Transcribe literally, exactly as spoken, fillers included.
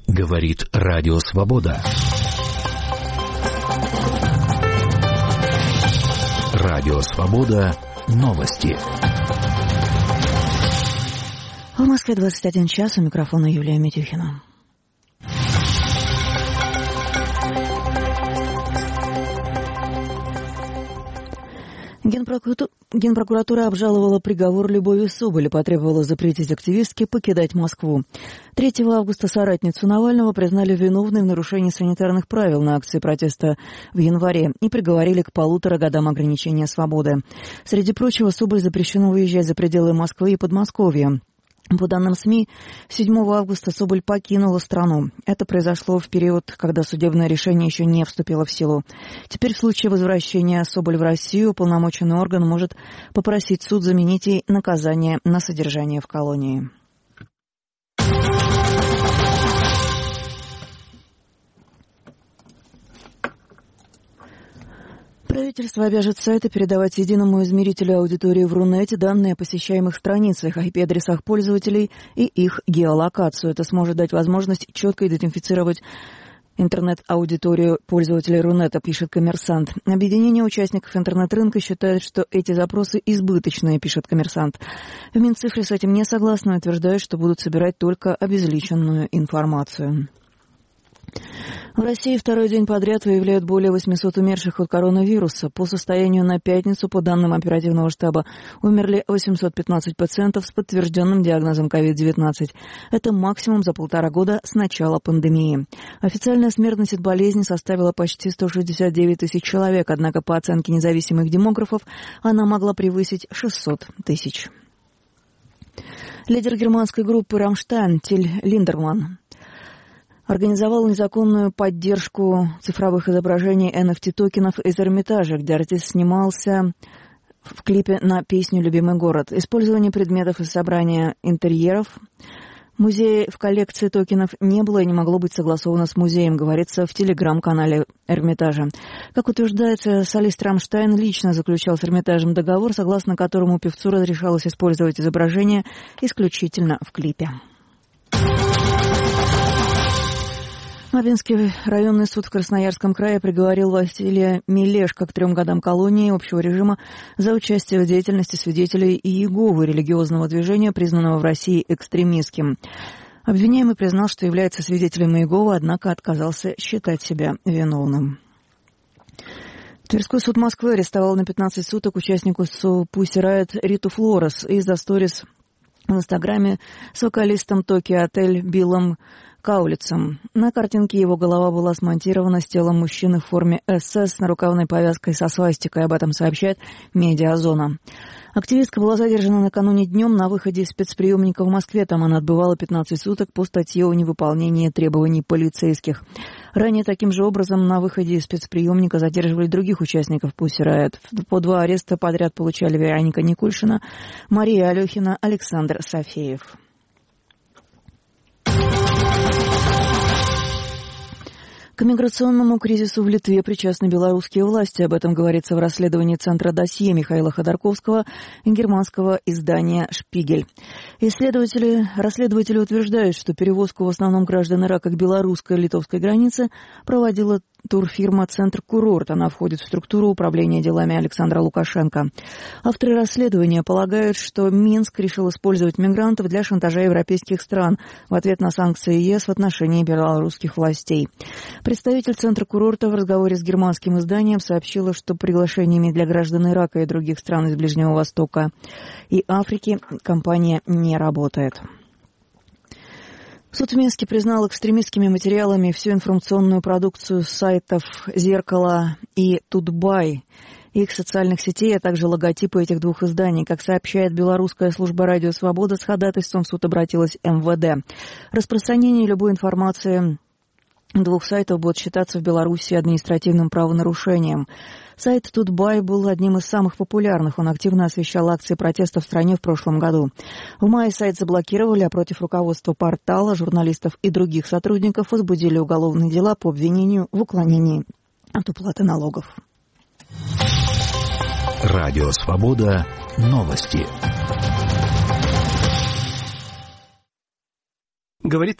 Говорит Радио Свобода. Радио Свобода. Новости. В Москве двадцать один час. У микрофона Юлия Митюхина. Генпрокуратура, Генпрокуратура обжаловала приговор Любови Соболь и потребовала запретить активистке покидать Москву. третьего августа соратницу Навального признали виновной в нарушении санитарных правил на акции протеста в январе и приговорили к полутора годам ограничения свободы. Среди прочего, Соболь запрещено выезжать за пределы Москвы и Подмосковья. По данным СМИ, седьмого августа Соболь покинула страну. Это произошло в период, когда судебное решение еще не вступило в силу. Теперь в случае возвращения Соболь в Россию уполномоченный орган может попросить суд заменить ей наказание на содержание в колонии. Правительство обяжет сайты передавать единому измерителю аудитории в Рунете данные о посещаемых страницах, ай пи-адресах пользователей и их геолокацию. Это сможет дать возможность четко идентифицировать интернет-аудиторию пользователей Рунета, пишет «Коммерсант». Объединение участников интернет-рынка считает, что эти запросы избыточные, пишет «Коммерсант». В Минцифре с этим не согласны и утверждают, что будут собирать только обезличенную информацию. В России второй день подряд выявляют более восемьсот умерших от коронавируса. По состоянию на пятницу, по данным оперативного штаба, умерли восемьсот пятнадцать пациентов с подтвержденным диагнозом ковид девятнадцать. Это максимум за полтора года с начала пандемии. Официальная смертность от болезни составила почти сто шестьдесят девять тысяч человек, однако по оценке независимых демографов она могла превысить шестьсот тысяч. Лидер германской группы «Рамштайн» Тиль Линдеманн организовал незаконную поддержку цифровых изображений эн эф ти-токенов из Эрмитажа, где артист снимался в клипе на песню «Любимый город». Использование предметов из собрания интерьеров музея в коллекции токенов не было и не могло быть согласовано с музеем, говорится в телеграм-канале Эрмитажа. Как утверждается, солист «Рамштайн» лично заключал с Эрмитажем договор, согласно которому певцу разрешалось использовать изображение исключительно в клипе. Марвинский районный суд в Красноярском крае приговорил Василия Мелешко к трем годам колонии общего режима за участие в деятельности свидетелей Иеговы, религиозного движения, признанного в России экстремистским. Обвиняемый признал, что является свидетелем Иеговы, однако отказался считать себя виновным. Тверской суд Москвы арестовал на пятнадцать суток участнику Pussy Riot Риту Флорес из-за сторис в Инстаграме с вокалистом Токио Отель Биллом Каулицем. На картинке его голова была смонтирована с телом мужчины в форме эс эс с нарукавной повязкой со свастикой. Об этом сообщает «Медиазона». Активистка была задержана накануне днем на выходе из спецприемника в Москве. Там она отбывала пятнадцать суток по статье о невыполнении требований полицейских. Ранее таким же образом на выходе из спецприемника задерживали других участников Pussy Riot. По два ареста подряд получали Вероника Никульшина, Мария Алехина, Александр Софеев. К миграционному кризису в Литве причастны белорусские власти. Об этом говорится в расследовании Центра досье Михаила Ходорковского и германского издания «Шпигель». Исследователи, расследователи утверждают, что перевозку в основном граждан Ирака к белорусской и литовской границе проводила турфирма «Центр Курорт». Она входит в структуру управления делами Александра Лукашенко. Авторы расследования полагают, что Минск решил использовать мигрантов для шантажа европейских стран в ответ на санкции ЕС в отношении белорусских властей. Представитель Центра Курорта в разговоре с германским изданием сообщила, что приглашениями для граждан Ирака и других стран из Ближнего Востока и Африки компания не работает. Суд в Минске признал экстремистскими материалами всю информационную продукцию сайтов «Зеркало» и «Тутбай», их социальных сетей, а также логотипы этих двух изданий. Как сообщает белорусская служба «Радио Свобода», с ходатайством в суд обратилась эм вэ дэ. Распространение любой информации двух сайтов будет считаться в Беларуси административным правонарушением. Сайт «Тутбай» был одним из самых популярных. Он активно освещал акции протеста в стране в прошлом году. В мае сайт заблокировали, а против руководства портала, журналистов и других сотрудников возбудили уголовные дела по обвинению в уклонении от уплаты налогов. Радио «Свобода». Новости. Говорит